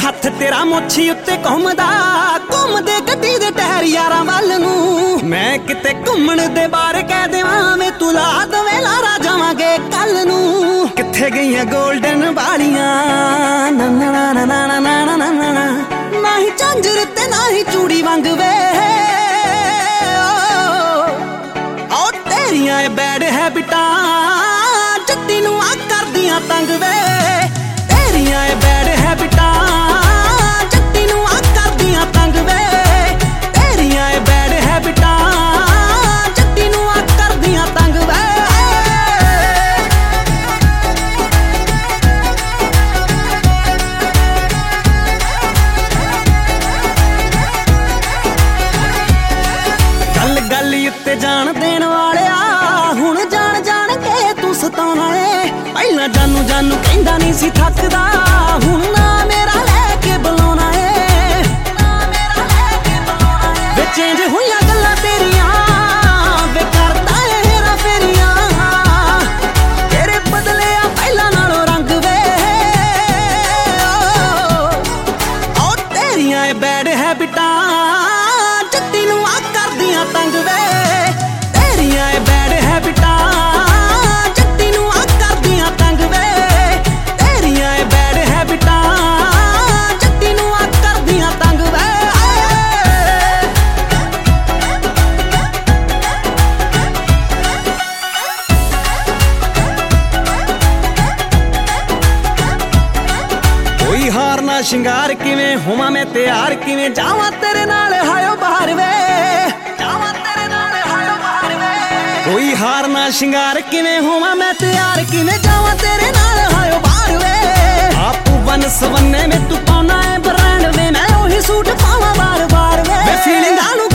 हथ तेरा मोछी उत्ते घुमदा घुमदे गड्डी दे टायर यारां वल नूं मैं किते घुमण दे बार कह देवां वे तू ला दवे लारा जावांगे कल नूं किथे गईयां गोल्डन वालियां ना ना ना ना ना ना ना ना ना ही झांजर ते ना ही चूड़ी वंग वे ओ तेरियां बैड हैबिटां जट्टी नूं आ करदियां तंग वे तेरियां बैड हैबिटां जट्टी नूं आ करदियां तंग वे तेरियां बैड हैबिटां जट्टी नूं आ करदियां तंग वे गल गल उत्ते जान देण वालिया हुण जान जान के तू सताउणा ए पहला जानू जानू कहंदा नहीं सी थकदा हुण ना मेरा लैके बुलाउणा ए वे चेंज होईयां गल्लां तेरियां वे करदा ए हेरा फेरियां तेरे बदले आ पहला नालों रंग वे ओ तेरियां बैड हैबिटां जट्टी नूं आ करदियां तंग वे तेरियां बैड हैबिटां जट्टी नूं आ करदियां तंग वे तेरियां बैड हैबिटां जट्टी नूं आ करदियां तंग वे कोई हार ना शिंगार किवें होवां मैं तैयार किवें जावां तेरे नाल हायो बाहर वे जावां तेरे नाल हायो बाहर वे कोई हार ना शिंगार किवें होवां मैं तैयार किवें जावां तेरे नाल हायो बाहर वे आप वन सवन्ने में तू पाउना है ब्रांड वे मैं ओही सूट पावां बार बार वे फीलिंगां नूं